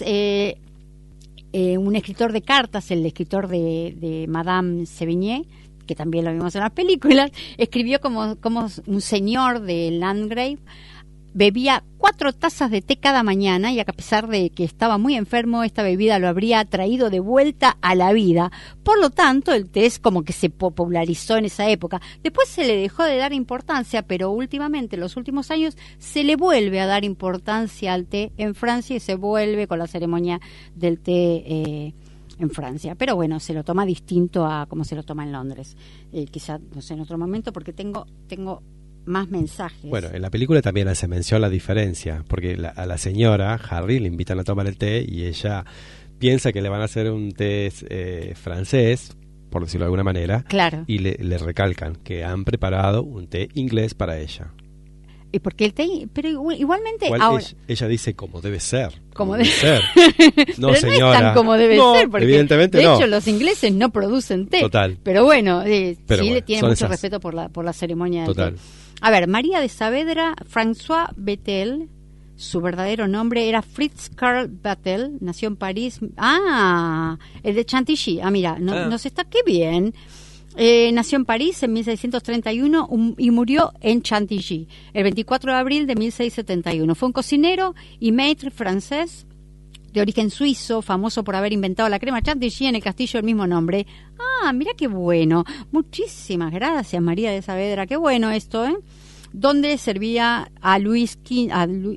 un escritor de cartas, el escritor de Madame Sévigné, que también lo vimos en las películas, escribió como un señor de Landgrave, bebía 4 tazas de té cada mañana y a pesar de que estaba muy enfermo, esta bebida lo habría traído de vuelta a la vida. Por lo tanto, el té es como que se popularizó en esa época. Después se le dejó de dar importancia, pero últimamente, en los últimos años, se le vuelve a dar importancia al té en Francia y se vuelve con la ceremonia del té en Francia. Pero bueno, se lo toma distinto a como se lo toma en Londres. Quizá, no sé, en otro momento, porque tengo más mensajes. Bueno, en la película también hace mención la diferencia, porque a la señora Harry le invitan a tomar el té y ella piensa que le van a hacer un té francés, por decirlo de alguna manera, claro, y le recalcan que han preparado un té inglés para ella. ¿Y por qué el té? Pero igualmente ahora ella dice como debe ser. Como debe ser. No, pero señora. No es tan como debe ser, porque evidentemente de hecho los ingleses no producen té. Total. Pero bueno, pero sí bueno, le tiene mucho respeto por la ceremonia del té. A ver, María de Saavedra, François Bettel, su verdadero nombre era Fritz Karl Bettel, nació en París. El de Chantilly. Mira, nos está, qué bien. Nació en París en 1631 y murió en Chantilly el 24 de abril de 1671. Fue un cocinero y maître francés de origen suizo, famoso por haber inventado la crema Chantilly en el castillo del mismo nombre. Ah, mira qué bueno. Muchísimas gracias, María de Saavedra. Qué bueno esto, ¿eh? Donde servía a Luis II,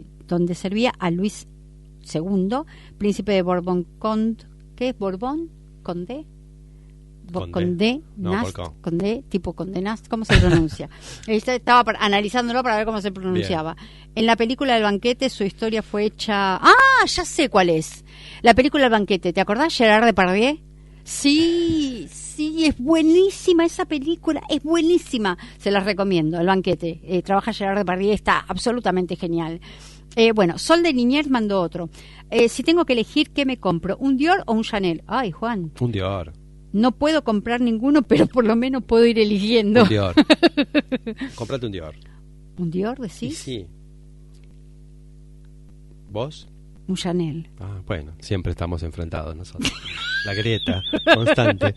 príncipe de Borbón ¿qué es Borbón? ¿Condé? Condé, tipo Condé Nast, ¿cómo se pronuncia? Estaba analizándolo para ver cómo se pronunciaba. Bien. En la película El banquete su historia fue hecha... ¡Ah! Ya sé cuál es. La película El banquete, ¿te acordás? Gerard Depardieu. Sí, es buenísima esa película, es buenísima. Se las recomiendo, El banquete. Trabaja Gerard Depardieu, está absolutamente genial. Bueno, Sol de Liniers mandó otro. Si tengo que elegir, ¿qué me compro? ¿Un Dior o un Chanel? Ay, Juan. Un Dior. No puedo comprar ninguno, pero por lo menos puedo ir eligiendo. Un Dior. Cómprate un Dior. ¿Un Dior, decís? Sí. ¿Vos? Un Chanel. Ah, bueno, siempre estamos enfrentados nosotros. La grieta constante.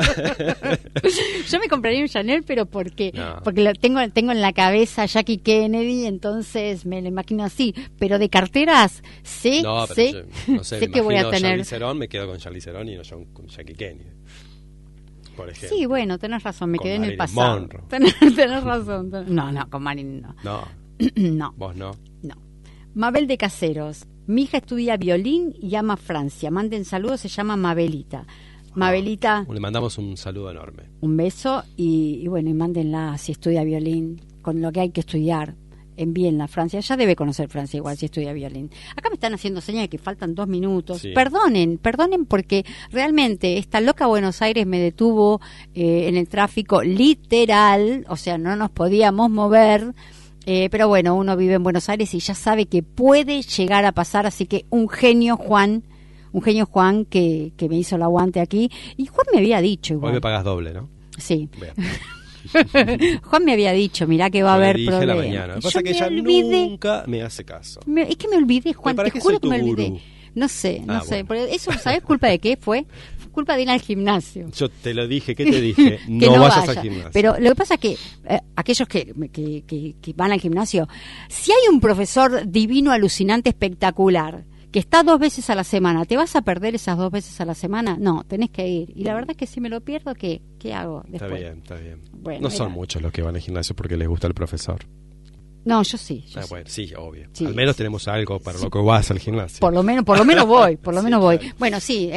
Yo me compraría un Chanel, pero porque No. porque tengo en la cabeza a Jackie Kennedy, entonces me lo imagino así. Pero de carteras, sé, no, sé, yo, no sé, sé que voy a tener. Charlize Theron, me quedo con Charlize Theron y no con Jackie Kennedy, por ejemplo. Sí, bueno, tenés razón, me Con quedé en el Marilyn pasado. Monroe. Tenés razón. No, con Marilyn no. No. No. ¿Vos no? No. Mabel de Caseros. Mi hija estudia violín y ama Francia. Manden saludos, se llama Mabelita. Mabelita, Le mandamos un saludo enorme. un beso y bueno, y mándenla si estudia violín, con lo que hay que estudiar. Envíenla a Francia. Ya debe conocer Francia igual si estudia violín. Acá me están haciendo señas de que faltan 2 minutos. Sí. Perdonen porque realmente esta loca Buenos Aires me detuvo en el tráfico literal, o sea, no nos podíamos mover. Pero bueno, uno vive en Buenos Aires y ya sabe que puede llegar a pasar, así que un genio Juan que me hizo el aguante aquí. Y Juan me había dicho igual. Hoy me pagas doble, ¿no? Sí. Bien. Juan me había dicho, mirá que va a Yo le haber dije problemas. la mañana. Lo que pasa Yo es que me ella olvidé. nunca me hace caso. Es que me olvidé, Juan, ¿Para te qué juro soy que tu me olvidé. gurú? No sé. Bueno. Pero eso, ¿sabes culpa de qué fue? Fue culpa de ir al gimnasio. Yo te lo dije, ¿qué te dije? Que no vayas vaya. al gimnasio. Pero lo que pasa es que aquellos que van al gimnasio, si hay un profesor divino, alucinante, espectacular, que está 2 veces a la semana, ¿te vas a perder esas 2 veces a la semana? No, tenés que ir. Y la verdad es que si me lo pierdo, ¿qué hago después? Está bien. Bueno, no son mira. muchos los que van al gimnasio porque les gusta el profesor. No, yo sí. Bueno, sí, obvio. Sí, al menos sí, tenemos algo para lo que vas al gimnasio. Por lo menos voy, Sí, voy. claro. Bueno, sí,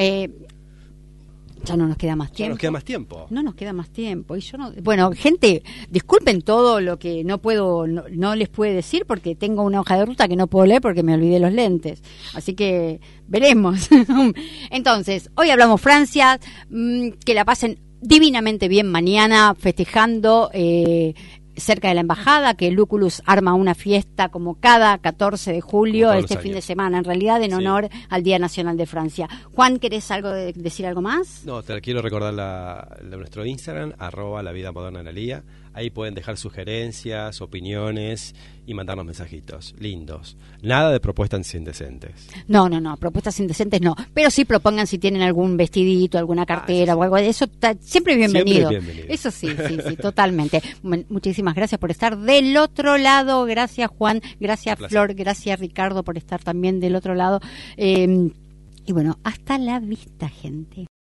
ya no nos queda más Ya tiempo. nos queda más tiempo. No nos queda más tiempo. Y yo no. Bueno, gente, disculpen todo lo que no les puedo decir porque tengo una hoja de ruta que no puedo leer porque me olvidé los lentes. Así que veremos. Entonces, hoy hablamos Francia. Que la pasen divinamente bien mañana festejando. Cerca de la embajada, que Lúculus arma una fiesta como cada 14 de julio, Como todos este los fin de años. semana, en realidad en Sí. honor al Día Nacional de Francia. Juan, ¿querés decir algo más? No, te quiero recordar de nuestro Instagram, @lavidamodernaanalía. Ahí pueden dejar sugerencias, opiniones y mandarnos mensajitos lindos. Nada de propuestas indecentes. No, propuestas indecentes no, pero sí propongan si tienen algún vestidito, alguna cartera eso o algo de eso, siempre es bienvenido. Siempre es bienvenido. Eso sí, totalmente. Muchísimas gracias por estar del otro lado, gracias Juan, gracias Placer. Flor, gracias Ricardo por estar también del otro lado. Y bueno, hasta la vista, gente.